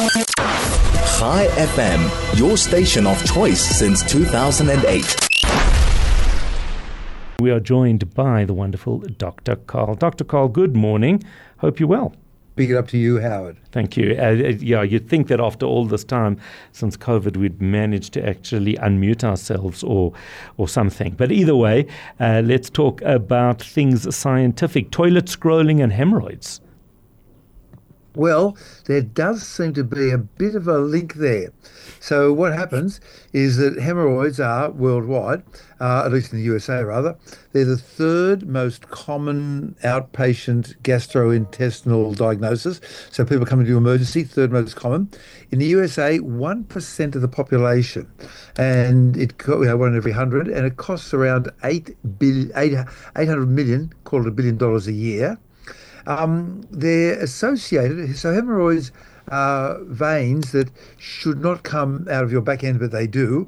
Chai FM, your station of choice since 2008. We are joined by the wonderful Dr. Carl. Dr. Carl, good morning. Hope you're well. Big it up to you, Howard. Thank you. You'd think that after all this time since COVID, we'd managed to actually unmute ourselves or something. But either way, let's talk about things scientific. Toilet scrolling and hemorrhoids. Well, there does seem to be a bit of a link there. So what happens is that hemorrhoids are worldwide, at least in the USA rather, they're the third most common outpatient gastrointestinal diagnosis. So people come into emergency, third most common. In the USA, 1% of the population, and one in every 100, and it costs around $800 million, call it $1 billion a year. They're associated, so hemorrhoids are veins that should not come out of your back end, but they do,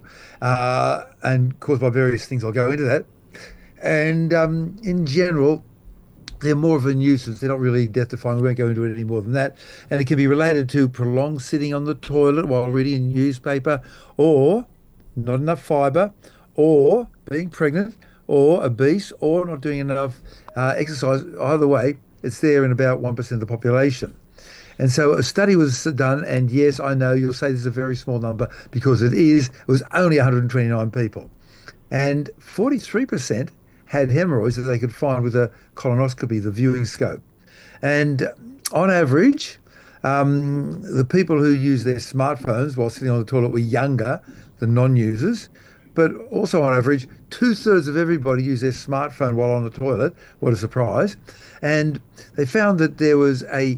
and caused by various things. I'll go into that. And in general, they're more of a nuisance. They're not really death-defying. We won't go into it any more than that. And it can be related to prolonged sitting on the toilet while reading a newspaper, or not enough fibre, or being pregnant, or obese, or not doing enough exercise. Either way, it's there in about 1% of the population. And so a study was done, and yes, I know you'll say this is a very small number because it is. It was only 129 people. And 43% had hemorrhoids that they could find with a colonoscopy, the viewing scope. And on average, the people who use their smartphones while sitting on the toilet were younger than non-users. But also on average, 2/3 of everybody use their smartphone while on the toilet. What a surprise. And they found that there was a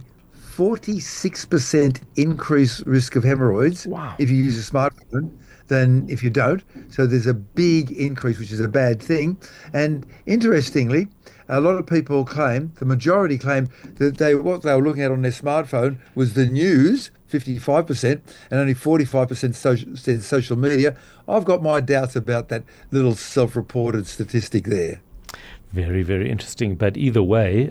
46% increased risk of hemorrhoids if you use a smartphone than if you don't. So there's a big increase, which is a bad thing. And interestingly, a lot of people claim, the majority claim, that what they were looking at on their smartphone was the news, 55%, and only 45% said social media. I've got my doubts about that little self-reported statistic there. Very, very interesting. But either way,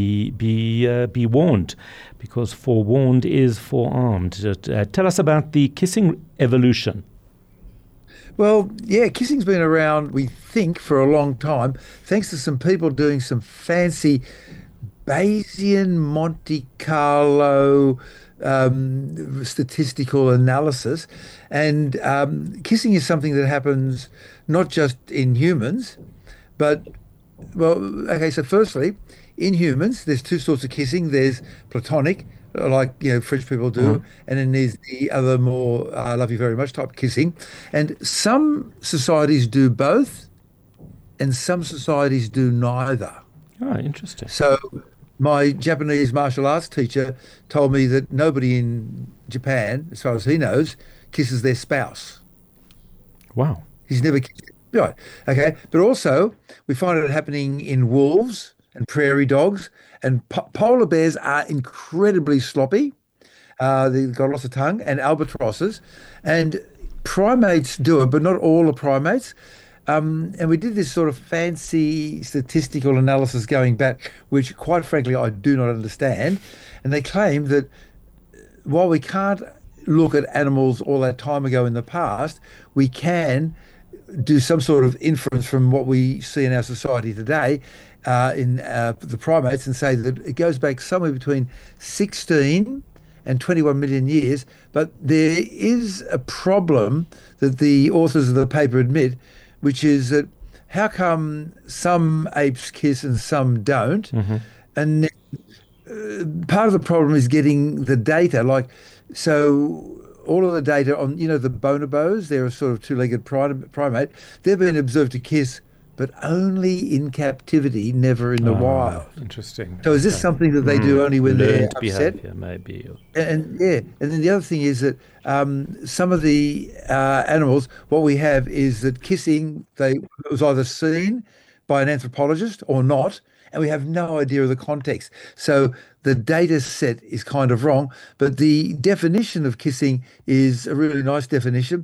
be warned, because forewarned is forearmed. Tell us about the kissing evolution. Well, yeah, kissing's been around, we think, for a long time, thanks to some people doing some fancy Bayesian Monte Carlo statistical analysis. And kissing is something that happens not just in humans, but, so firstly, in humans, there's two sorts of kissing. There's platonic, like French people do, and then there's the other more I love you very much type kissing. And some societies do both, and some societies do neither. Oh, interesting. So my Japanese martial arts teacher told me that nobody in Japan, as far as he knows, kisses their spouse. Wow. He's never kissed. Right. Okay. But also, we find it happening in wolves and prairie dogs, and polar bears are incredibly sloppy. They've got lots of tongue, and albatrosses. And primates do it, but not all the primates. And we did this sort of fancy statistical analysis going back, which, quite frankly, I do not understand. And they claim that while we can't look at animals all that time ago in the past, we can do some sort of inference from what we see in our society today in the primates, and say that it goes back somewhere between 16 and 21 million years. But there is a problem that the authors of the paper admit, which is that how come some apes kiss and some don't? Mm-hmm. And part of the problem is getting the data. So all of the data on, the bonobos, they're a sort of two-legged primate. They've been observed to kiss, but only in captivity, never in the wild. Interesting. So is this something that they do only when they're upset? Behavior, maybe. And then the other thing is that some of the animals, what we have is that kissing, it was either seen by an anthropologist or not, and we have no idea of the context. So the data set is kind of wrong, but the definition of kissing is a really nice definition.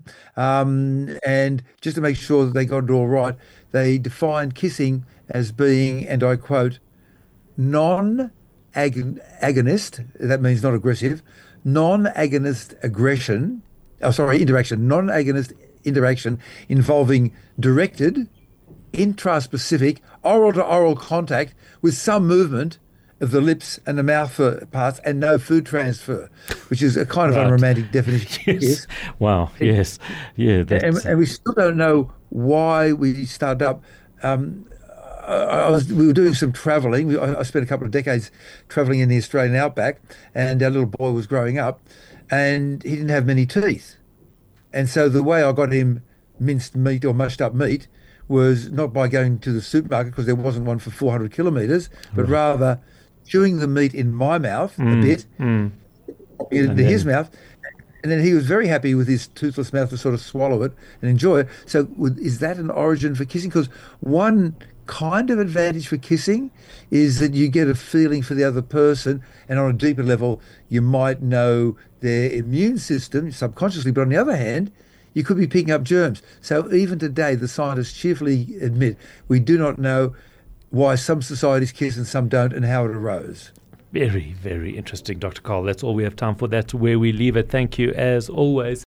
And just to make sure that they got it all right, they defined kissing as being, and I quote, non-agonist, that means not aggressive, non-agonist interaction, non-agonist interaction involving directed, intraspecific, oral-to-oral contact with some movement of the lips and the mouth parts and no food transfer, which is a kind of unromantic definition. Yes. Wow. Yes. Yeah. And we still don't know why we started up. We were doing some travelling. I spent a couple of decades travelling in the Australian outback, and our little boy was growing up, and he didn't have many teeth. And so the way I got him minced meat or mushed up meat was not by going to the supermarket, because there wasn't one for 400 kilometres, but rather chewing the meat in my mouth a bit, into his mouth. And then he was very happy with his toothless mouth to sort of swallow it and enjoy it. So is that an origin for kissing? Because one kind of advantage for kissing is that you get a feeling for the other person, and on a deeper level, you might know their immune system subconsciously. But on the other hand, you could be picking up germs. So even today, the scientists cheerfully admit we do not know why some societies kiss and some don't, and how it arose. Very, very interesting, Dr. Karl. That's all we have time for. That's where we leave it. Thank you, as always.